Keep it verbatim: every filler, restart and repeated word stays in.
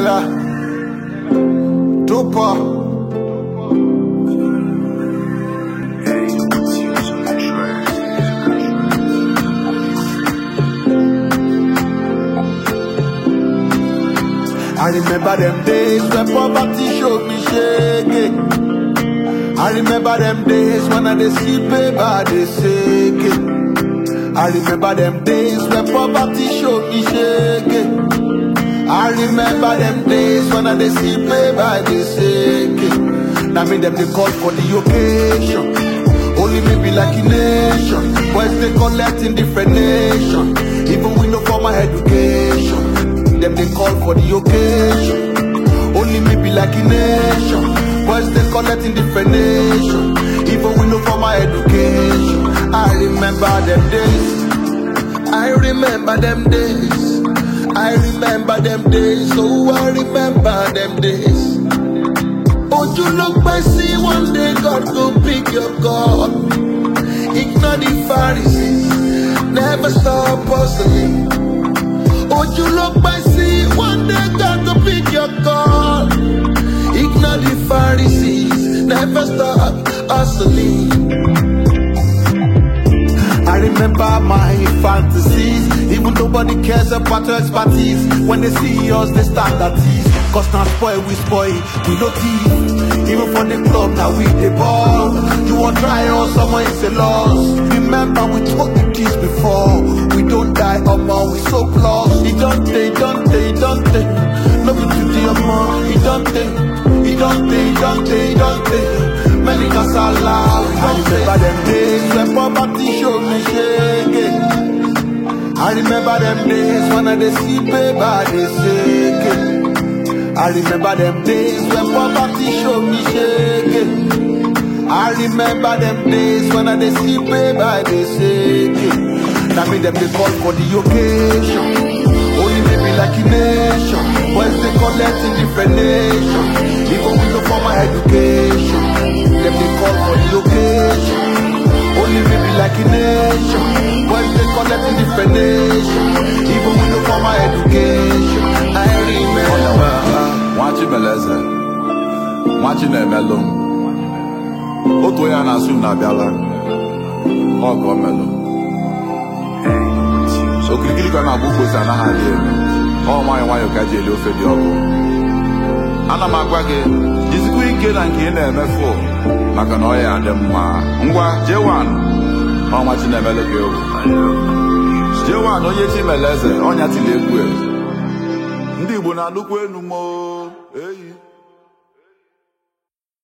Angela, Tupa. I remember them days when poverty showed me shaking. I remember them days when I dey see paper they shaking. I remember them days when poverty showed me shaking. I remember them days when I dey see paper they shaking. Now me them they call for the occasion. Only me be like a nation. Boys they collect in different nation. Even we know for my education. Them they call for the occasion. Only me be like a nation. Boys they collect in different nation. Even we know for my education. I remember them days. I remember them days. I remember them days. Oh, I remember them days. Oh, you look by see one day God go pick your call. Ignore the Pharisees. Never stop hustling. Oh, you look by see one day God go pick your call. Ignore the Pharisees, never stop hustling. I remember my fantasies, even nobody cares about your expertise. When they see us, they start at ease. Cause now spoil, we spoil, we no teeth. Even for the club, now we the ball. You want try or someone is a loss. Remember we took the keys before. We don't die, omo, we so close. It don't take, don't take, don't take. No be today, omo, it don't take. It don't take, don't take, don't take. Many casala, we don't take. I remember them days when poverty showed me shaking. I remember them days when I dey see paper they shaking. I remember them days when poverty showed me shaking. I remember them days when I dey see paper they shaking. Now me them they call for the occasion. Only maybe like a nation. Boys they collect in different nation. Even we go for my education. Them they call for the occasion. Only maybe like a nation. Boys they collect in different nation. Even we go for my education. I remember. Mwachi meleze, mwachi na emelum. Otu ya na asu na biala, oko melum. So kirikiri kwa na buko sa na hali eme. O mwayo mwayo kaji ele ofe di oko. Ana magwa ge, jisiku ike na nke na emefo, maka na oya ande mma. Ngwa J one, o mwachi na emele ge ogo. J one onye chi meleze, onya tile egwu e. Ndị Igbo na-alụkwa enu mo eyi